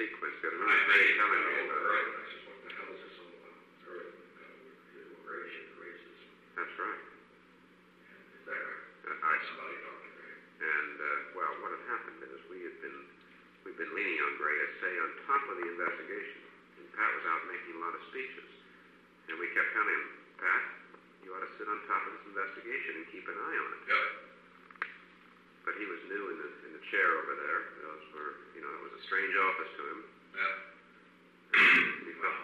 sequence. Got another great telling me about it. I said, what the hell is this all about? Earth, races. That's right. Is that right? Somebody talking to Gray. And, well, what had happened is we've been leaning on Gray to stay on top of the investigation. And Pat was out making a lot of speeches. And we kept telling him, Pat, you ought to sit on top of this investigation and keep an eye on it. Yeah. But he was new in the chair over there. Those were, it was a strange office to him. Yeah. He felt,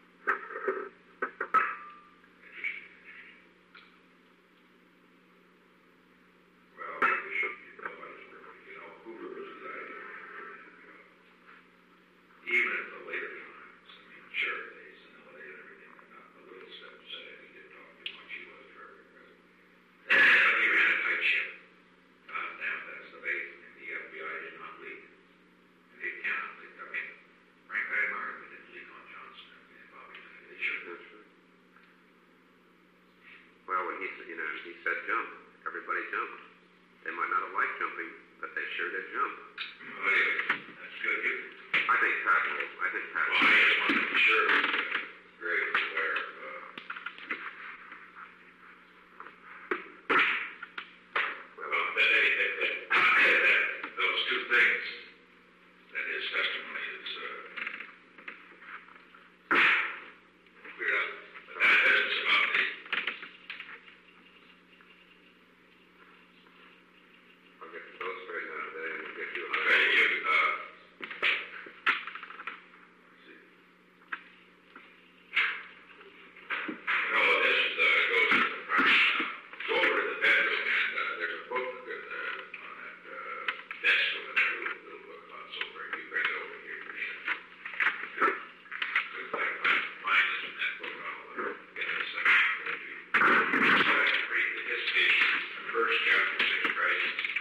Well, we should, nobody's perfect. Hoover was a guy that, even at the later times, sure, they assimilated everything, and not the little step said he didn't talk too much, he was very aggressive. But he ran a tight ship. Now that's the base, and the FBI did not leak. And they cannot leak. Frank Admire didn't leak on Johnson and Bobby. They should have. well, when he said jump, everybody jumped. They might not have liked jumping, but they sure did jump. Well, anyway, that's good. I think Pat will. Well, I just wanted to be sure that Gray was aware of those two things, that his testimony is cleared up. But that business about the I'll get you both straightened out today and we'll get you a okay, let's see. This goes to the front. Go over to the bedroom, and there's a book on that desk over there, a little book about silver. You bring it over here. Looks like mine is in that book. I'll get it a second. Read the history, the first chapter, 6 crisis.